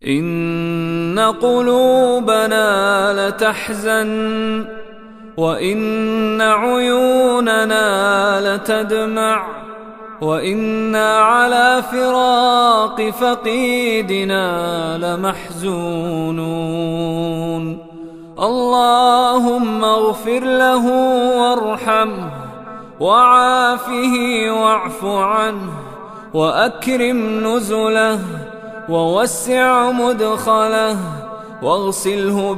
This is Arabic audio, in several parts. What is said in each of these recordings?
إن قلوبنا لتحزن وإن عيوننا لتدمع وإنا على فراق فقيدنا لمحزونون. اللهم اغفر له وارحمه وعافه واعف عنه وأكرم نزله ووسع مدخله واغسله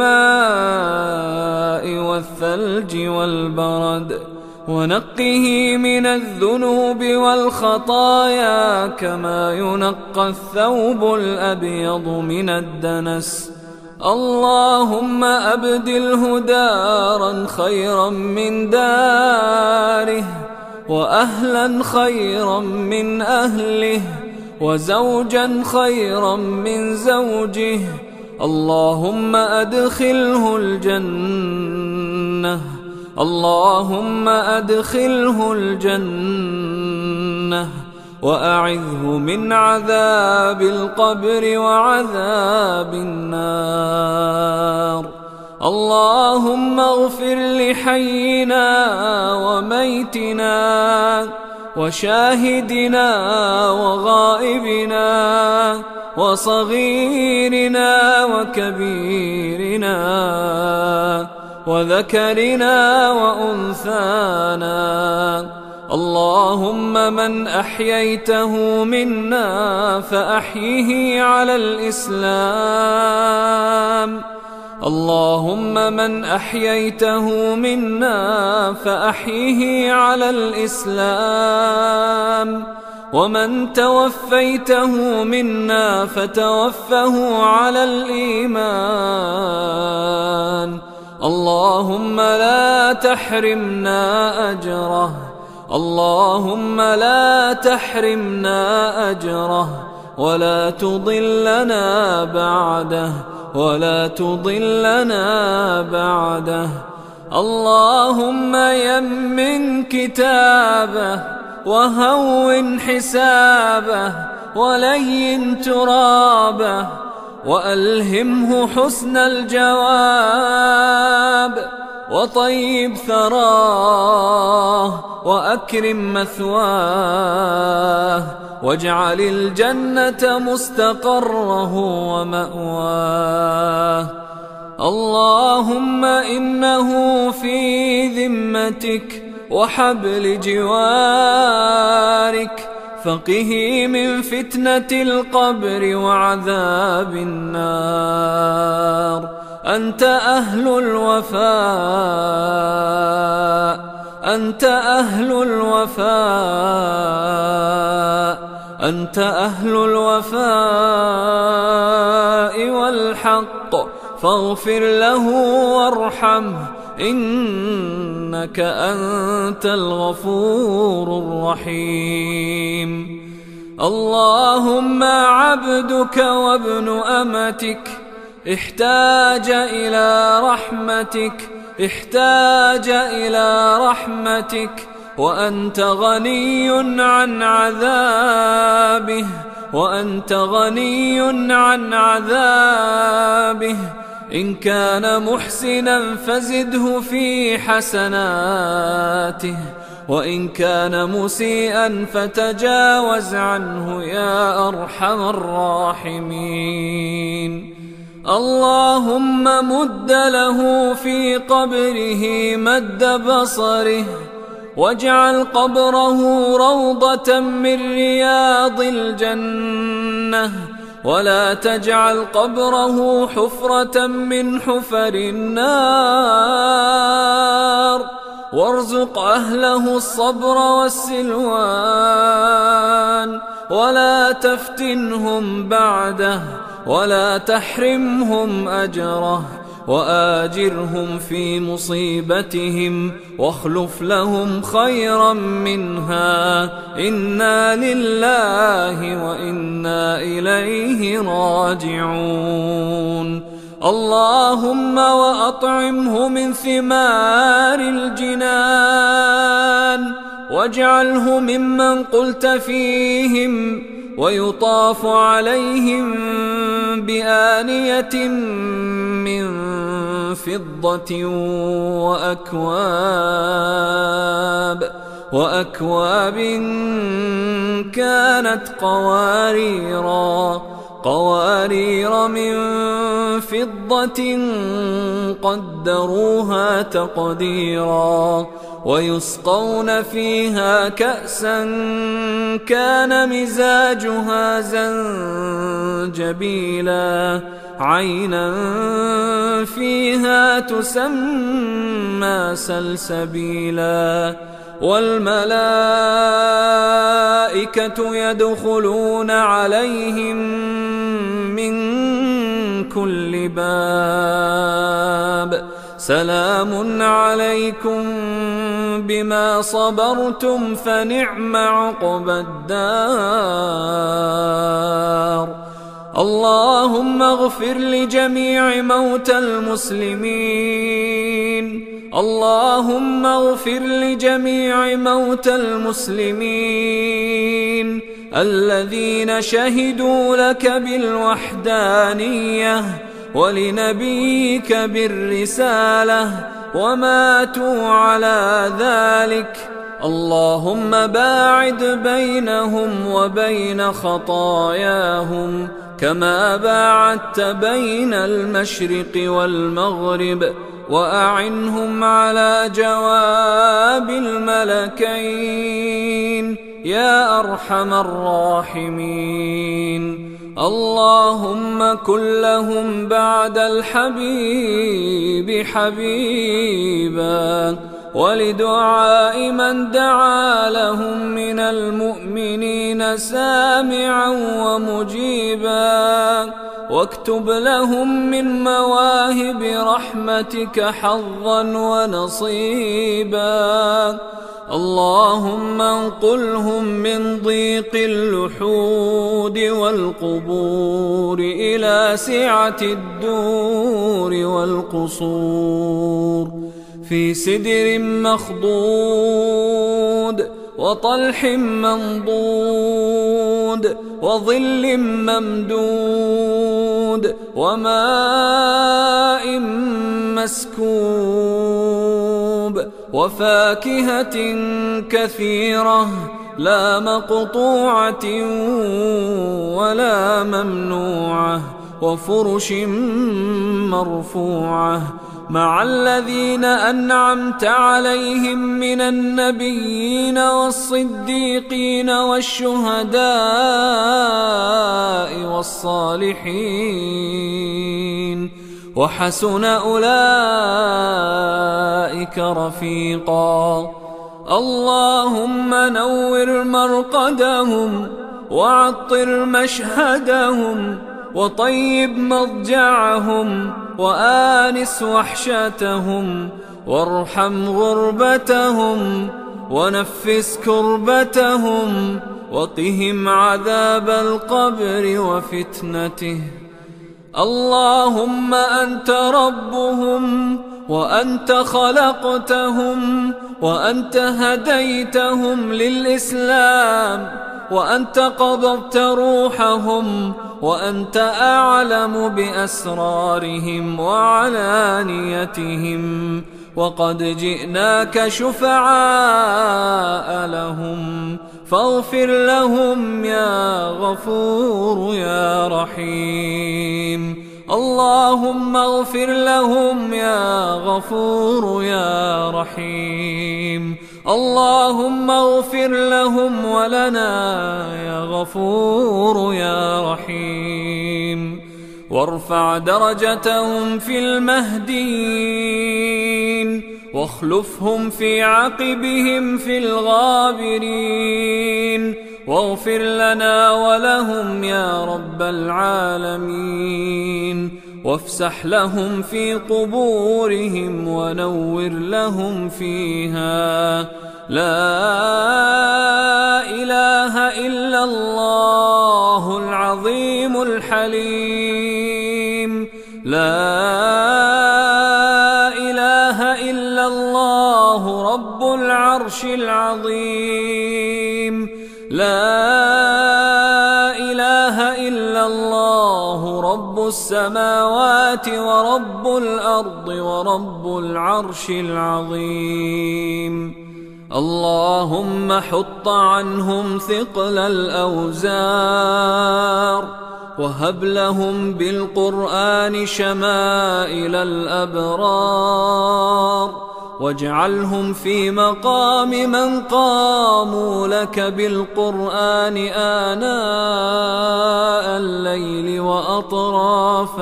بالماء والثلج والبرد ونقه من الذنوب والخطايا كما ينقى الثوب الأبيض من الدنس. اللهم أبدله دارا خيرا من داره وأهلا خيرا من أهله وزوجا خيرا من زوجه. اللهم أدخله الجنة، اللهم أدخله الجنة وأعذه من عذاب القبر وعذاب النار. اللهم اغفر لحينا وميتنا وشاهدنا وغائبنا وصغيرنا وكبيرنا وذكرنا وأنثانا. اللهم من أحييته منا فأحيه على الإسلام، اللهم من أحييته منا فأحيه على الإسلام، ومن توفيته منا فتوفه على الإيمان. اللهم لا تحرمنا أجره، اللهم لا تحرمنا أجره ولا تضلنا بعده، ولا تضلنا بعده. اللهم يمن كتابه وهون حسابه ولين ترابه وألهمه حسن الجواب وطيب ثراه وأكرم مثواه واجعل الجنة مستقره ومأواه. اللهم إنه في ذمتك وحبل جوارك، فقه من فتنة القبر وعذاب النار. أنت أهل الوفاء، أنت أهل الوفاء، أنت أهل الوفاء والحق، فاغفر له وارحمه إنك أنت الغفور الرحيم. اللهم عبدك وابن أمتك احتاج إلى رحمتك، احتاج إلى رحمتك، وأنت غني عن عذابه، وأنت غني عن عذابه. إن كان محسنا فزده في حسناته، وإن كان مسيئا فتجاوز عنه يا أرحم الراحمين. اللهم مد له في قبره مد بصره، واجعل قبره روضة من رياض الجنة، ولا تجعل قبره حفرة من حفر النار. وارزق أهله الصبر والسلوان، ولا تفتنهم بعده، ولا تحرمهم أجره، وآجرهم في مصيبتهم واخلف لهم خيرا منها. إنا لله وإنا إليه راجعون. اللهم وأطعمه من ثمار الجنان، واجعله ممن قلت فيهم ويطاف عليهم بآنية من فضة وأكواب كانت قوارير من فضة قدروها تقديرا ويسقون فيها كأسا كان مزاجها زنجبيلا عينا فيها تسمى سلسبيلا والملائكة يدخلون عليهم من كل باب سلام عليكم بما صبرتم فنعم عقبى الدار. اللهم اغفر لجميع موتى المسلمين، اللهم اغفر لجميع موتى المسلمين الذين شهدوا لك بالوحدانية ولنبيك بالرسالة وماتوا على ذلك. اللهم باعد بينهم وبين خطاياهم كما باعدت بين المشرق والمغرب، وأعنهم على جواب الملكين يا أرحم الراحمين. اللهم كن لهم بعد الحبيب حبيبا، ولدعاء من دعا لهم من المؤمنين سامعا ومجيبا، واكتب لهم من مواهب رحمتك حظا ونصيبا. اللهم انقلهم من ضيق اللحود والقبور إلى سعة الدور والقصور، في سدر مخضود وطلح منضود وظل ممدود وماء مسكوب وفاكهة كثيرة لا مقطوعة ولا ممنوعة وفرش مرفوعة مع الذين أنعمت عليهم من النبيين والصديقين والشهداء والصالحين، وحسن أولئك رفيقا. اللهم نور مرقدهم وعطر مشهدهم وطيب مضجعهم وآنس وحشتهم، وارحم غربتهم ونفس كربتهم، وقهم عذاب القبر وفتنته. اللهم أنت ربهم وأنت خلقتهم وأنت هديتهم للإسلام وأنت قبضت روحهم وأنت أعلم بأسرارهم وعلانيتهم، وقد جئناك شفعاء لهم فاغفر لهم يا غفور يا رحيم. اللهم اغفر لهم يا غفور يا رحيم. اللهم اغفر لهم ولنا يا غفور يا رحيم. وارفع درجتهم في المهديين واخلفهم في عقبهم في الغابرين، واغفر لنا ولهم يا رب العالمين، وافسح لهم في قبورهم ونور لهم فيها. لا إله إلا الله العظيم الحليم، لا إله إلا الله رب العرش العظيم، لا إله إلا الله ورب السماوات ورب الأرض ورب العرش العظيم. اللهم حط عنهم ثقل الأوزار، وهب لهم بالقرآن شمائل الأبرار، واجعلهم في مقام من قاموا لك بالقرآن آناء الليل وأطراف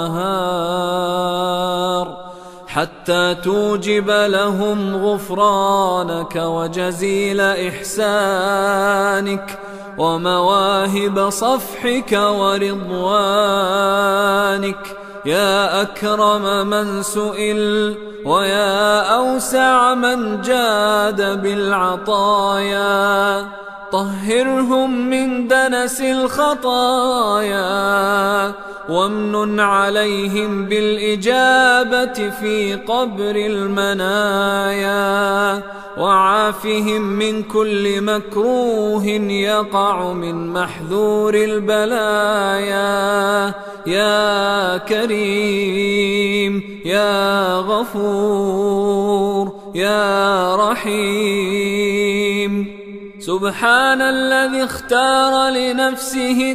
النهار، حتى توجب لهم غفرانك وجزيل إحسانك ومواهب صفحك ورضوانك، يا أكرم من سئل ويا أوسع من جاد بالعطايا. طهرهم من دنس الخطايا، وامنن عليهم بالإجابة في قبر المنايا، وعافهم من كل مكروه يقع من محذور البلايا، يا كريم يا غفور يا رحيم. سبحان الذي اختار لنفسه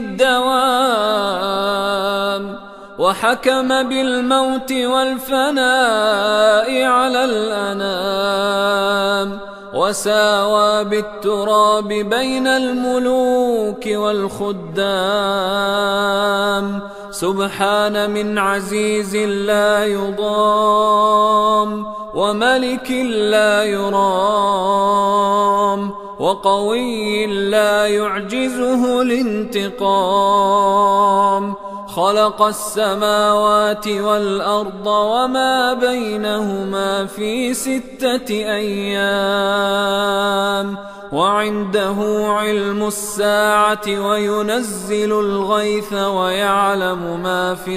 الدوام، وحكم بالموت والفناء على الأنام، وساوى بالتراب بين الملوك والخدام. سبحان من عزيز لا يضام، وملك لا يرام، وقوي لا يعجزه الانتقام. خلق السماوات والأرض وما بينهما في 6 أيام، وعنده علم الساعة وينزل الغيث ويعلم ما في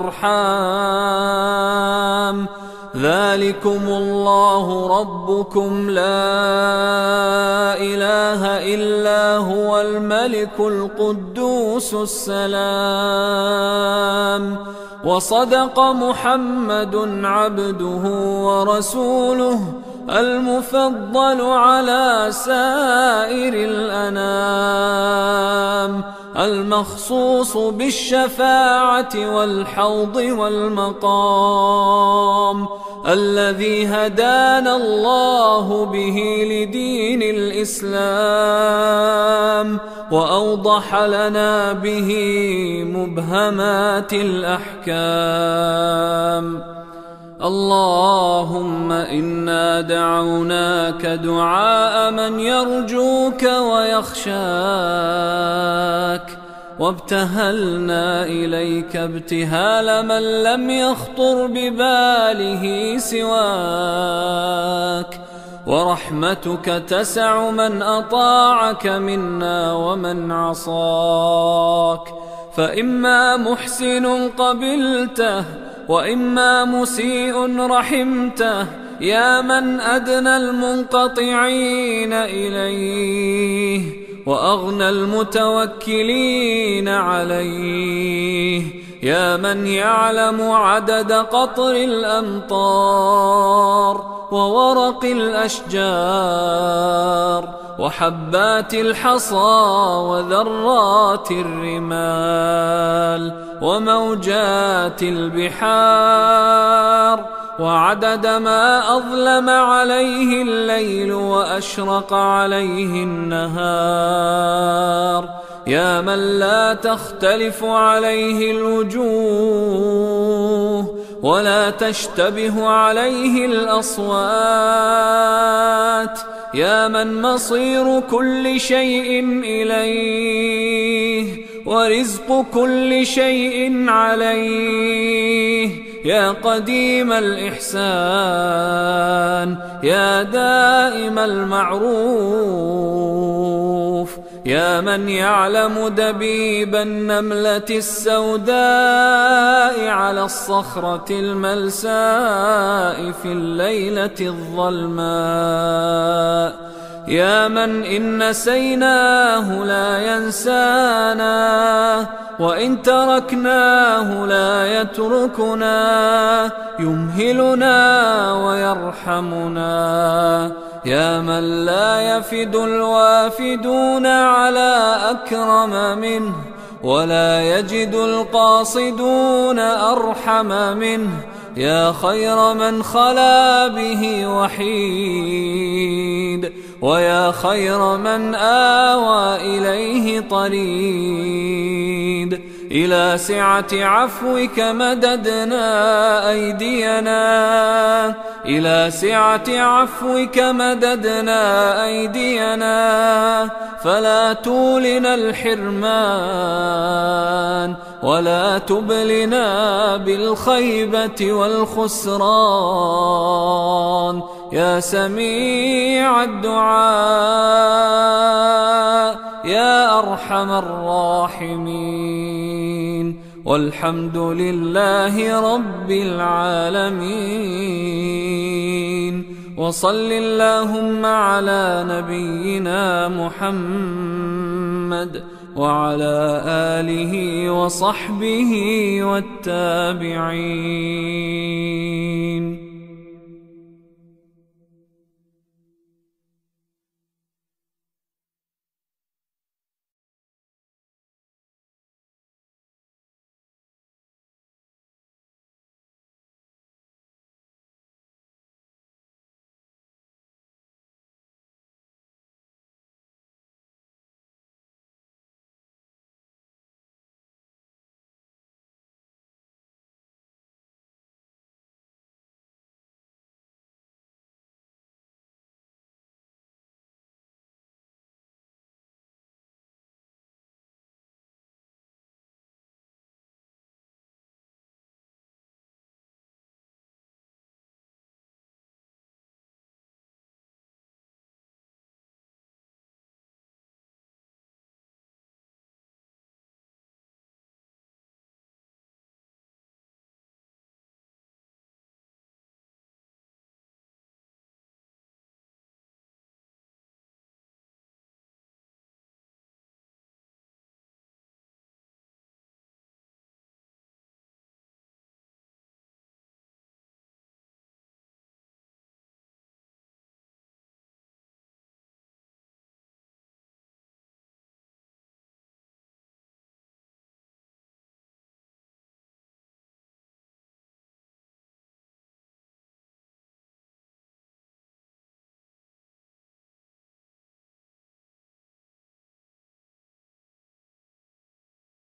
الأرحام. ذلكم الله ربكم لا إله إلا هو الملك القدوس السلام. وصدق محمد عبده ورسوله المفضل على سائر الأنام، المخصوص بالشفاعة والحوض والمقام، الذي هدانا الله به لدين الإسلام، وأوضح لنا به مبهمات الأحكام. اللهم إنا دعوناك دعاء من يرجوك ويخشاك، وابتهلنا إليك ابتهال من لم يخطر بباله سواك، ورحمتك تسع من أطاعك منا ومن عصاك، فإما محسن قبلته وإما مسيء رحمته، يا من أدنى المنقطعين إليه وأغنى المتوكلين عليه، يا من يعلم عدد قطر الأمطار وورق الأشجار وحبات الحصى وذرات الرمال وموجات البحار، وعدد ما أظلم عليه الليل وأشرق عليه النهار، يا من لا تختلف عليه الوجوه ولا تشتبه عليه الأصوات، يا من مصير كل شيء إليه ورزق كل شيء عليه، يا قديم الإحسان يا دائم المعروف، يا من يعلم دبيب النملة السوداء على الصخرة الملساء في الليلة الظلماء، يا من إن نسيناه لا ينسانا، وإن تركناه لا يتركنا، يمهلنا ويرحمنا. يا من لا يفد الوافدون على أكرم منه، ولا يجد القاصدون أرحم منه. يا خير من خلا به وحيد، ويا خير من آوى إليه طريد. إلى سعة عفوك مددنا أيدينا، إلى سعة عفوك مددنا أيدينا، فلا تولنا الحرمان، ولا تبلنا بالخيبة والخسران. يا سميع الدعاء، يا أرحم الراحمين، والحمد لله رب العالمين. وصل اللهم على نبينا محمد وعلى آله وصحبه والتابعين.